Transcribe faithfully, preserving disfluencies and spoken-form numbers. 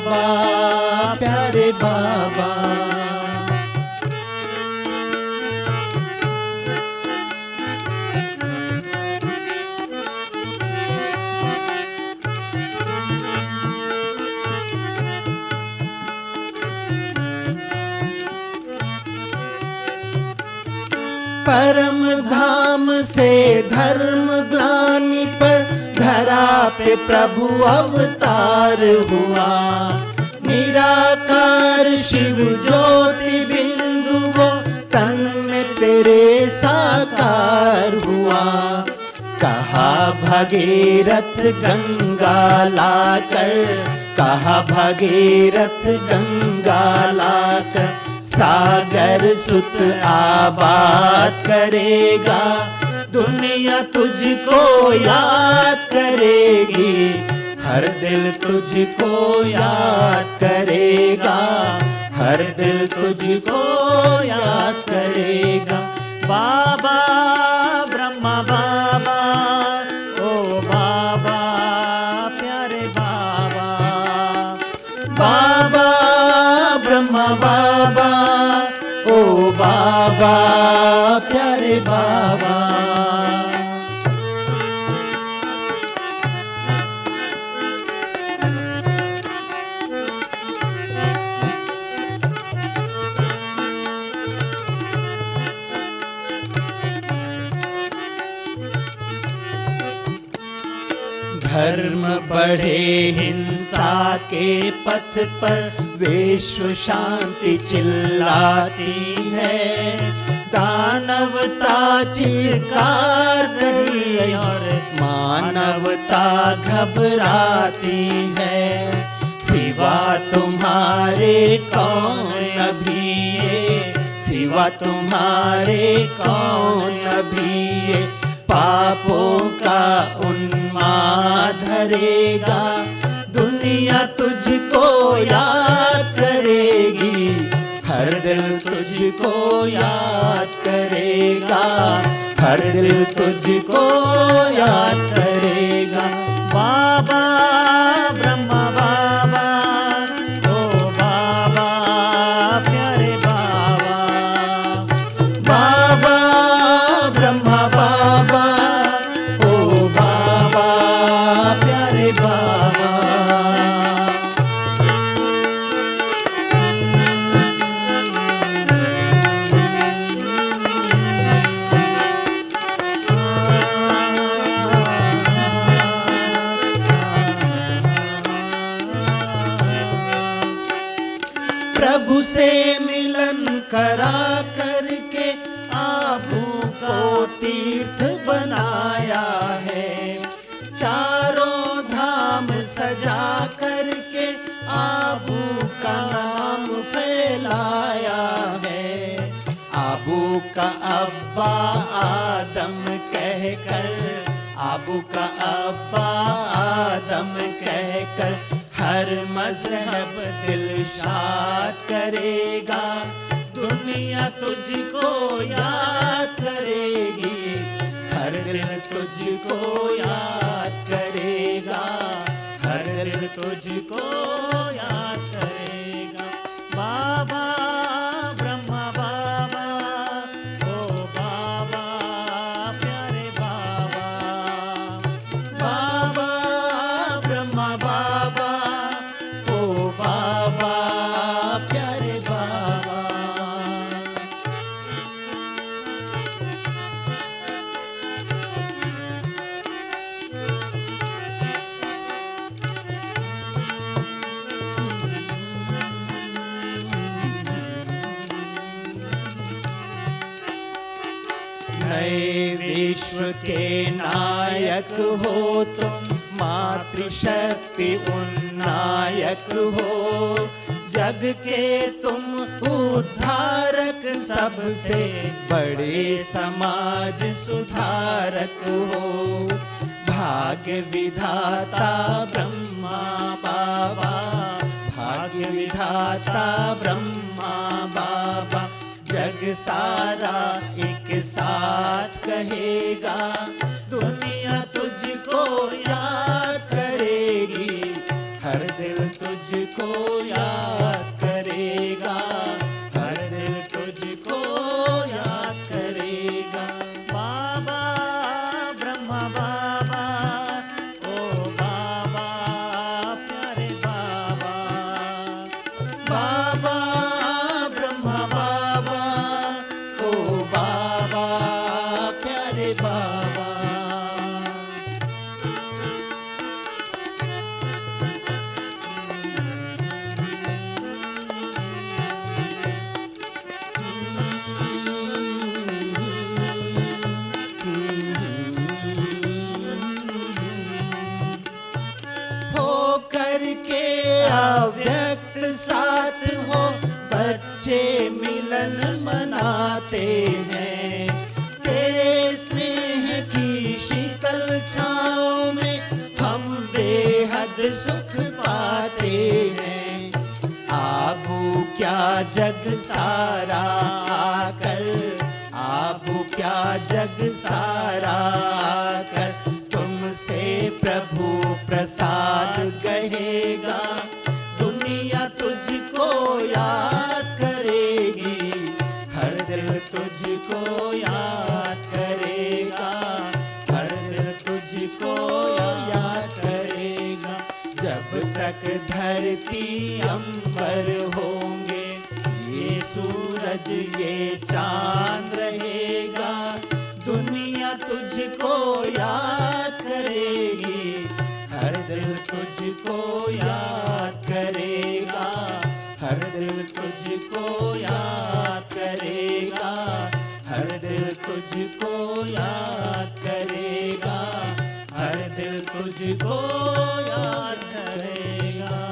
बाबा प्यारे बाबा। परम धाम से धर्म ग्लानि पर धरा पे प्रभु अवतार हुआ। निराकार शिव ज्योति बिंदु वो तन में तेरे साकार हुआ। कहा भगीरथ गंगा लाकर, कहा भगीरथ गंगा लाकर सागर सुत आबाद करेगा। दुनिया तुझको याद करेगी, हर दिल तुझको याद करेगा, हर दिल तुझको याद करेगा। बाबा ब्रह्मा बाबा, ओ बाबा प्यारे बाबा। बाबा ब्रह्मा बाबा, ओ बाबा प्यारे बाबा। धर्म बढ़े हिंसा के पथ पर, विश्व शांति चिल्लाती है। दानवता चिरकार गई और मानवता घबराती है। सिवा तुम्हारे कौन अभी ये, सिवा तुम्हारे कौन अभी ये पापों का उन्माद धरेगा। दुनिया तुझको याद करेगी, हर दिल तुझको याद करेगा, हर दिल तुझको याद करेगा। बाबा ब्रह्मा बाबा, ओ बाबा प्यारे बाबा। बाबा ब्रह्मा बाबा, ओ बाबा प्यारे बाबा। प्रभु से मिलन करा करके आबू को तीर्थ बनाया है। चारों धाम सजा करके आबू का नाम फैलाया है। आबू का अब्बा आदम कहकर, आबू का अब्बा आदम कहकर हर मजहब दिलशाद करेगा। दुनिया तुझको याद करेगी, हर दिल तुझको याद करेगा, हर दिल तुझको याद करेगा। बाबा ब्रह्मा बाबा, ओ बाबा प्यारे बाबा। बाबा ब्रह्मा बाबा, ओ बाबा प्यारे बाबा। नए विश्व के नायक हो तुम, मातृशक्ति उन्नायक हो। जग के तुम उद्धारक, सबसे बड़े समाज सुधारक हो। भाग्य विधाता ब्रह्मा बाबा, भाग्य विधाता ब्रह्मा बाबा। जग सारा एक साथ कहेगा, दुनिया तुझको याद करेगी, हर दिल तुझको ईश्वर के अव्यक्त साथ हो बच्चे मिलन मनाते हैं। तेरे स्नेह की शीतल छाँव में हम बेहद सुख पाते हैं। आबू क्या जग सारा आकर, आबू क्या जग सारा आकर तुमसे प्रभु प्रसाद कहेगा। दुनिया तुझको याद करेगी, हर दिल तुझको याद करेगा, हर दिल तुझको याद करेगा। जब तक धरती अंबर होंगे, ये सूरज ये चांद रहेगा। दुनिया तुझको याद करेगी, हर दिल तुझको याद करेगा, हर दिल तुझको याद करेगा, हर दिल तुझको याद करेगा, हर दिल तुझको याद करेगा।